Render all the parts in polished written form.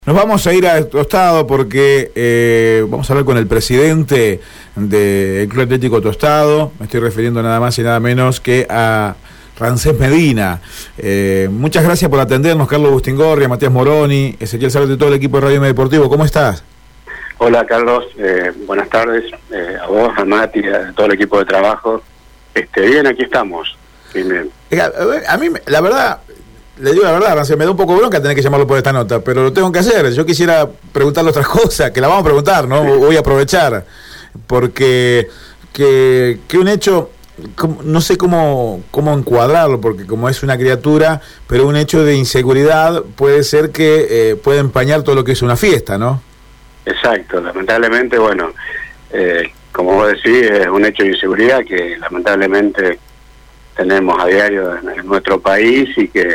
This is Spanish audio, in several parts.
Nos vamos a ir a Tostado porque vamos a hablar con el presidente del Club Atlético Tostado. Me estoy refiriendo nada más y nada menos que a Ramsés Medina. Muchas gracias por atendernos, Carlos Bustingorria, Matías Moroni, Ezequiel Zárate y todo el equipo de Radio M Deportivo. ¿Cómo estás? Hola Carlos, buenas tardes, a vos, a Mati, a todo el equipo de trabajo. Bien, aquí estamos. Bien. A mí, la verdad, le digo la verdad, Ramsés, me da un poco bronca tener que llamarlo por esta nota, pero lo tengo que hacer. Yo quisiera preguntarle otras cosas, que la vamos a preguntar, ¿no? Voy a aprovechar, porque que un hecho, no sé cómo encuadrarlo, porque como es una criatura, pero un hecho de inseguridad puede ser que puede empañar todo lo que es una fiesta, ¿no? Exacto, lamentablemente, bueno, como vos decís, es un hecho de inseguridad que lamentablemente tenemos a diario en nuestro país y que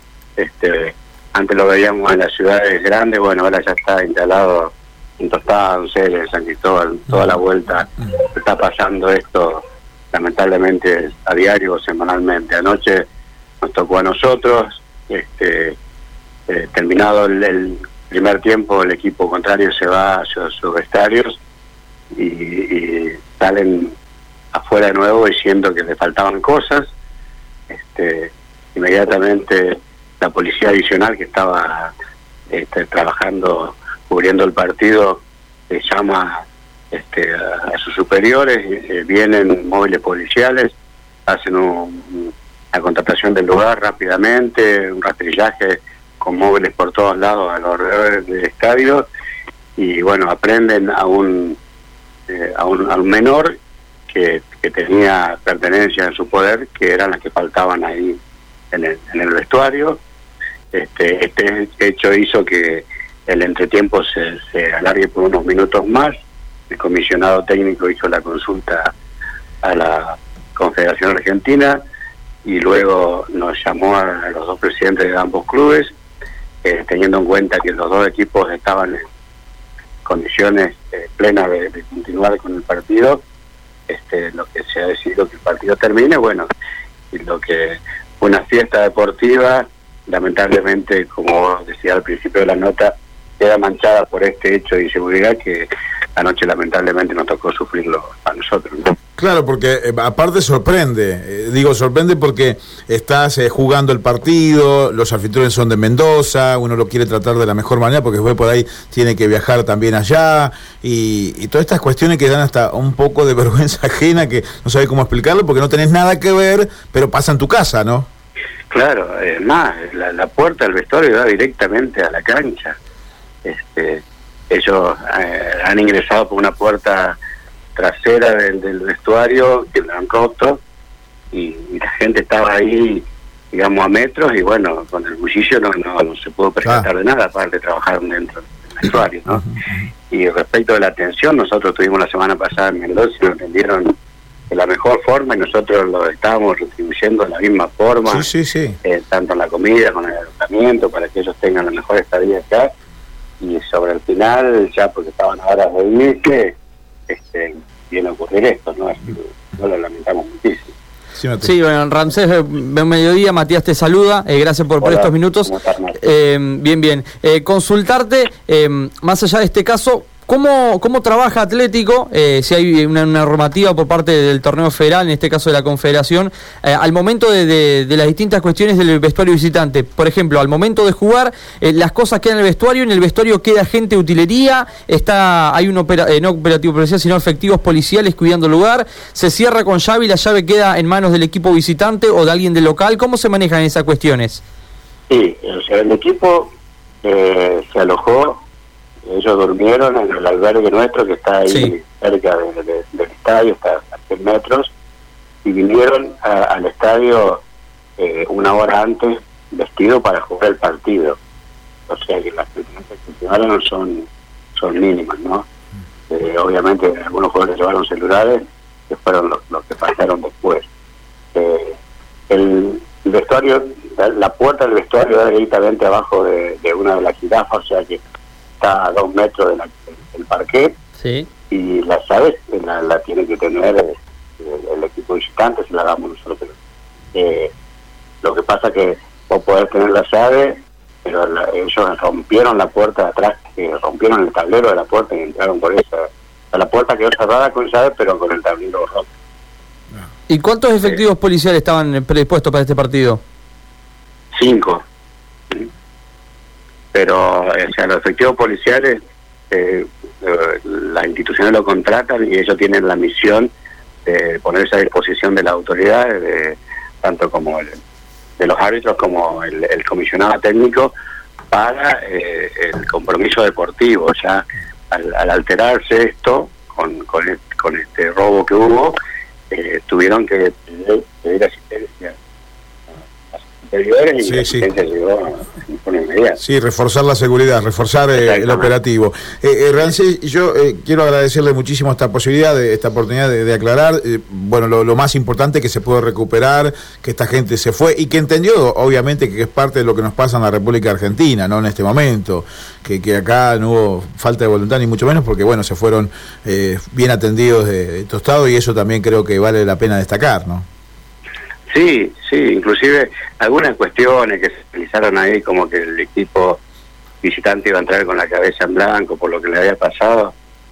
antes lo veíamos en las ciudades grandes, bueno, ahora ya está instalado en Tostado, en Ceres, San Cristóbal, toda la vuelta está pasando esto lamentablemente a diario o semanalmente. Anoche nos tocó a nosotros, terminado el primer tiempo, el equipo contrario se va a sus vestuarios y salen afuera de nuevo diciendo que le faltaban cosas. Inmediatamente la policía adicional que estaba trabajando, cubriendo el partido, llama a sus superiores, vienen móviles policiales, hacen una contratación del lugar rápidamente, un rastrillaje con móviles por todos lados alrededor del estadio, y bueno, aprenden a un menor que tenía pertenencia en su poder, que eran las que faltaban ahí en el vestuario. Este hecho hizo que el entretiempo se alargue por unos minutos más. El comisionado técnico hizo la consulta a la Confederación Argentina y luego nos llamó a los dos presidentes de ambos clubes, teniendo en cuenta que los dos equipos estaban en condiciones plenas de continuar con el partido. Lo que se ha decidido que el partido termine, bueno, y lo que una fiesta deportiva, lamentablemente, como decía al principio de la nota, queda manchada por este hecho de inseguridad que anoche lamentablemente nos tocó sufrirlo a nosotros, ¿no? Claro, porque aparte sorprende, sorprende porque estás jugando el partido, los anfitriones son de Mendoza, uno lo quiere tratar de la mejor manera porque después por ahí tiene que viajar también allá, y todas estas cuestiones que dan hasta un poco de vergüenza ajena, que no sabes cómo explicarlo porque no tenés nada que ver, pero pasa en tu casa, ¿no? Claro, la puerta del vestuario da directamente a la cancha. Ellos han ingresado por una puerta trasera del vestuario que la han roto y la gente estaba ahí, digamos, a metros, y bueno, con el bullicio no se pudo percatar de nada, aparte de trabajar dentro del vestuario, ¿no? Y respecto de la atención, nosotros tuvimos la semana pasada en Mendoza y nos atendieron de la mejor forma y nosotros lo estábamos retribuyendo de la misma forma, sí. Tanto en la comida, con el alojamiento, para que ellos tengan la mejor estadía acá. Y sobre el final, ya porque estaban ahora de irse, viene a ocurrir esto, ¿no? Así que no lo lamentamos muchísimo. Sí, bueno, Ramsés, buen mediodía, Matías te saluda, gracias por estos minutos. Bien. Consultarte, más allá de este caso, ¿cómo trabaja Atlético? Si hay una normativa por parte del torneo federal, en este caso de la Confederación, al momento de las distintas cuestiones del vestuario visitante. Por ejemplo, al momento de jugar, las cosas quedan en el vestuario queda gente de utilería, hay no operativo policial, sino efectivos policiales cuidando el lugar, se cierra con llave y la llave queda en manos del equipo visitante o de alguien del local. ¿Cómo se manejan esas cuestiones? Sí, o sea, el equipo se alojó. Ellos durmieron en el albergue nuestro que está ahí cerca del estadio, está a 100 metros, y vinieron al estadio una hora antes vestido para jugar el partido. O sea que las pertenencias que llevaron son mínimas, ¿no? Obviamente algunos jugadores llevaron celulares, que fueron los que pasaron después. El vestuario, la puerta del vestuario da directamente abajo de una de las jirafas, o sea que está a 2 metros del parquet, y las llaves la tiene que tener el equipo visitante, se la damos nosotros. Lo que pasa que vos podés tener la llave pero ellos rompieron la puerta de atrás, rompieron el tablero de la puerta y entraron por esa. La puerta quedó cerrada con llave, pero con el tablero roto. ¿Y cuántos efectivos policiales estaban predispuestos para este partido? 5. Pero, o sea, los efectivos policiales, las instituciones lo contratan y ellos tienen la misión de ponerse a disposición de las autoridades, tanto como de los árbitros como el comisionado técnico, para el compromiso deportivo. Ya al alterarse esto con este robo que hubo, tuvieron que pedir asistencia a superiores y la asistencia llegó en forma inmediata. Sí, reforzar la seguridad, reforzar el operativo. Rancés, yo quiero agradecerle muchísimo esta posibilidad, esta oportunidad de aclarar. Bueno, lo más importante, que se pudo recuperar, que esta gente se fue y que entendió, obviamente, que es parte de lo que nos pasa en la República Argentina, ¿no? En este momento, que acá no hubo falta de voluntad, ni mucho menos, porque, bueno, se fueron bien atendidos de Tostado, y eso también creo que vale la pena destacar, ¿no? Sí, inclusive algunas cuestiones que se utilizaron ahí, como que el equipo visitante iba a entrar con la cabeza en blanco por lo que le había pasado,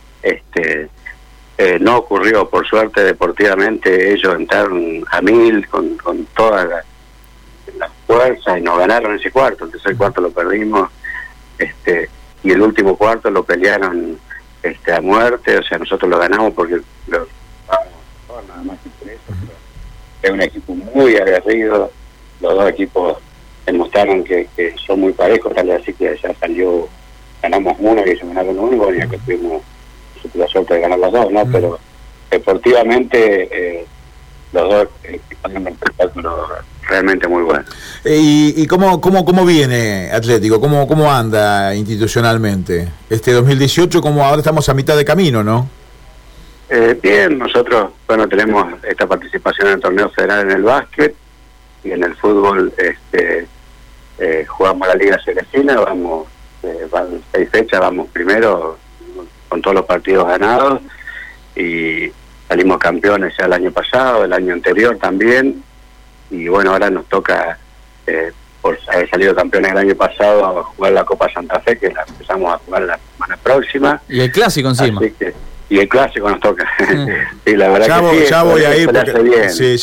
no ocurrió. Por suerte, deportivamente ellos entraron a 1000 con toda la fuerza y nos ganaron ese cuarto. El tercer cuarto lo perdimos, y el último cuarto lo pelearon a muerte. O sea, nosotros lo ganamos porque lo vamos nada más que por eso. Es un equipo muy aguerrido, los dos equipos demostraron que son muy parejos, tal vez así que ya ganamos uno y ellos ganaron uno, y acá tuvimos la suerte de ganar los dos, ¿no? Pero deportivamente los dos ponen un espectáculo realmente muy bueno. ¿Y cómo viene Atlético? ¿Cómo anda institucionalmente? 2018, como ahora estamos a mitad de camino, ¿no? Bien, nosotros, bueno, tenemos esta participación en el torneo federal en el básquet, y en el fútbol jugamos la Liga Ceresina, van 6 fechas, vamos primero con todos los partidos ganados, y salimos campeones ya el año pasado, el año anterior también, y bueno, ahora nos toca, por haber salido campeones el año pasado, a jugar la Copa Santa Fe, que la empezamos a jugar la semana próxima. Y el clásico encima. Y el clásico nos toca. Sí, la verdad ya voy a ir porque bien, sí,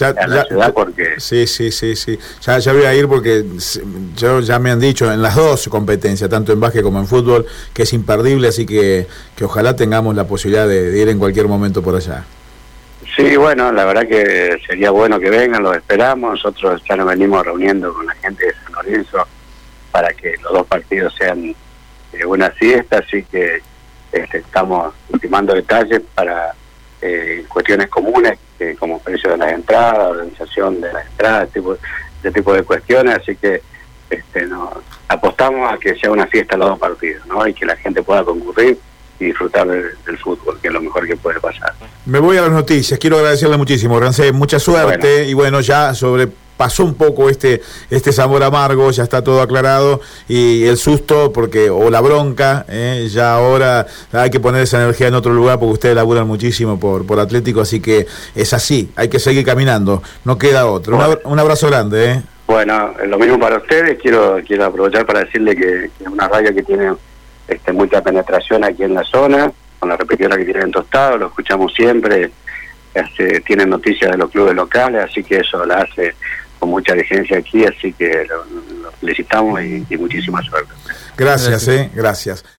ya voy a ir porque ya me han dicho en las dos competencias, tanto en básquet como en fútbol, que es imperdible, así que ojalá tengamos la posibilidad de ir en cualquier momento por allá. Sí, bueno, la verdad que sería bueno que vengan, los esperamos. Nosotros ya nos venimos reuniendo con la gente de San Lorenzo para que los dos partidos sean una fiesta, así que estamos ultimando detalles para cuestiones comunes, como precio de las entradas, organización de las entradas, ese tipo de cuestiones, así que nos apostamos a que sea una fiesta los dos partidos, ¿no? Y que la gente pueda concurrir y disfrutar del fútbol, que es lo mejor que puede pasar. Me voy a las noticias, quiero agradecerle muchísimo, Rancés, mucha suerte. Bueno. Y bueno, ya pasó un poco este sabor amargo, ya está todo aclarado, y el susto, o la bronca, ya ahora hay que poner esa energía en otro lugar, porque ustedes laburan muchísimo por Atlético, así que es así, hay que seguir caminando, no queda otro. Bueno. Un abrazo grande. Bueno, lo mismo para ustedes. Quiero aprovechar para decirle que es una radio que tiene mucha penetración aquí en la zona, con la repetidora que tiene en Tostado, lo escuchamos siempre, tienen noticias de los clubes locales, así que eso la hace con mucha diligencia aquí, así que lo felicitamos y muchísima suerte. Gracias. Gracias.